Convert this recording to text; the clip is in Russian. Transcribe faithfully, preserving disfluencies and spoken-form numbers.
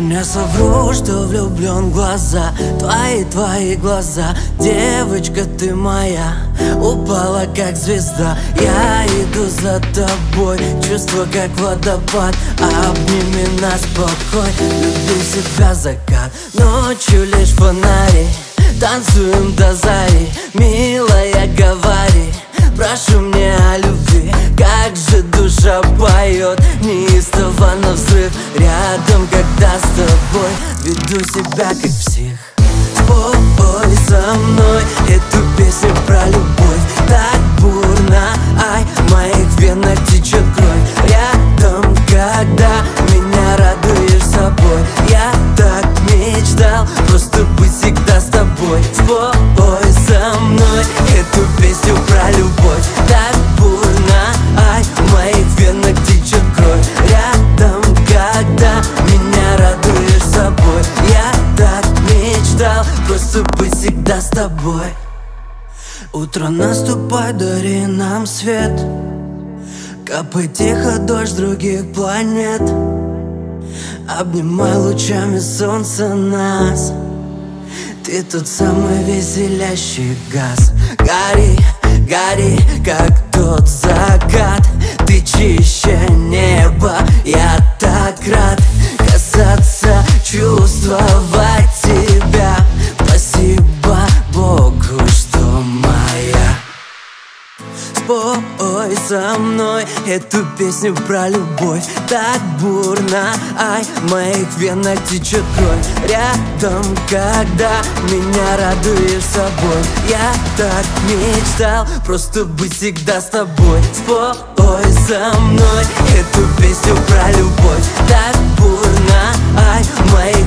не совру, что влюблен в глаза. Твои, твои глаза. Девочка, ты моя. Упала как звезда. Я иду за тобой. Чувство как водопад. Обними нас покой. Люблю себя закат. Ночью лишь фонари. Танцуем до зари. Милая, говори. Прошу мне о любви. Как же душа поет. Неистово навзрыв. Рядом, когда с тобой. Веду себя как псих. Спой со мной эту песню про любовь. Так бурно, ай, в моих венах течет кровь. Рядом, когда меня радуешь собой. Я так мечтал просто быть всегда с тобой. Спой со мной эту песню про любовь. Так бурно, ай, в моих венах течет кровь. Рядом, когда меня радуешь собой. Я так мечтал просто быть всегда с тобой. Утро наступает, дари нам свет. Капает тихо дождь других планет. Обнимай лучами солнца нас. Ты тот самый веселящий газ. Гори, гори, как тот закат. Ты чище неба, я так рад касаться, чувствовать тебя. Спасибо Богу, что моя. Спой со мной эту песню про любовь. Так бурно, ай, в моих венах течет кровь. Рядом, когда меня радуешь собой. Я так мечтал просто быть всегда с тобой. Спой со мной эту песню про любовь. Так бурно, ай, в моих